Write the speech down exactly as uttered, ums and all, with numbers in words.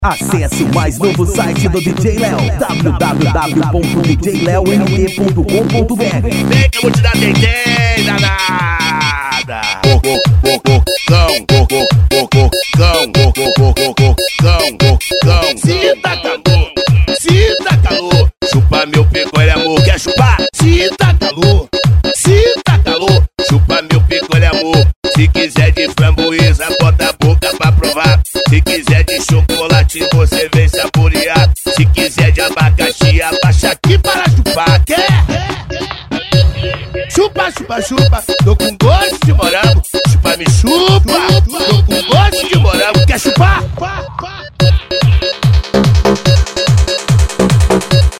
Acesse o mais novo site do D J Léo, w w w ponto d j leo n t ponto com ponto b r. Vem que eu vou te dar dendê, danada. Se tá calor, se tá calor, chupa meu picolé, amor, quer chupar? Se tá calor, se tá calor, chupa meu picolé, amor. Se quiser de framboesa, bota a boca pra provar. Se quiser de chocolate, você vem saborear. Se quiser de abacaxi, abaixa aqui para chupar. Quer? Chupa, chupa, chupa, tô com gosto de morango. Chupa, me chupa.